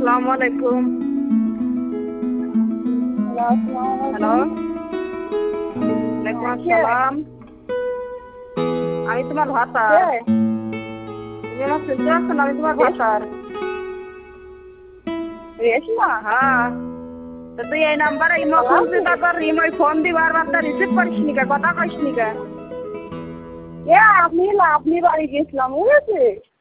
আসসালামু আলাইকুম। হ্যালো, ওয়ালাইকুম আসসালাম। আমি তোমার ভাতার। তুমি আমার শুনতে পাচ্ছ না? আমি তোমার ভাতার। রেশমা? হ্যাঁ, তো তুই এই নাম্বারে ইমো খুলছি, তারপর ইমোয় ফোন দি বারবার, তা রিসিভ করিস নি কে? কথা কইস নি কে? আপনি বাড়ি গেছিলাম, বুঝেছি।